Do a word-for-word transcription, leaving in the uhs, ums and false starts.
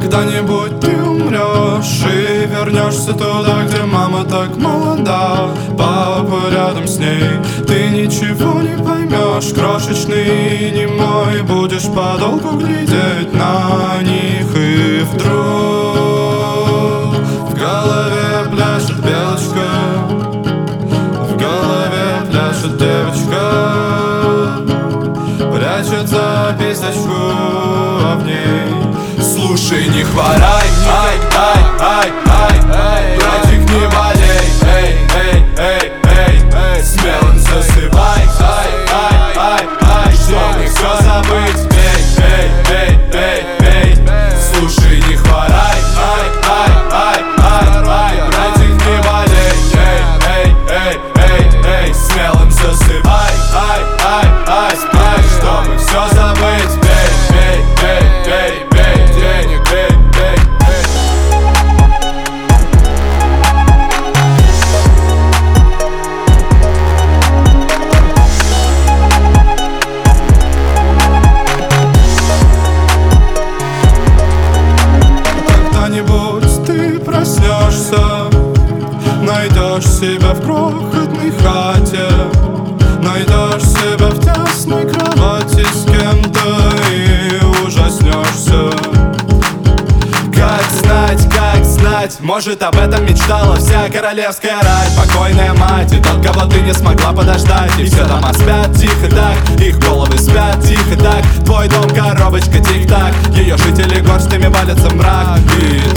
Когда-нибудь ты умрешь и вернешься туда, где мама так молода, папа рядом с ней. Ты ничего не поймешь, крошечный и немой, будешь подолгу глядеть на них. И вдруг в голове пляшет белочка, в голове пляшет девочка, прячется писочку, а в ней: слушай, не хворай, ай, ай, ай, ай, ай, братик, не болей, эй, эй, эй, эй, эй, смелым засыпай, ай, ай, ай, ай, чтобы все забыть, эй, эй, эй, эй, эй, слушай, не хворай, ай, ай, ай, ай, ай, братик, не болей, эй, эй, эй, эй, эй, смелым засыпай, ай, ай, ай, ай, чтобы все забыть, эй, эй, эй, эй, эй, денег, эй, эй, эй. Когда-нибудь ты проснешься, найдешь себя в крохотной хате, найдешь себя в тесной кровати с кем-то и ужаснешься. Как знать, как знать, может, об этом мечтала вся королевская рать. Покойная мать и тот, кого ты не смогла подождать. И все дома спят тихо так, их головы спят тихо так. Твой дом коробочка тик-так, ее жители горстями валятся в мрак. И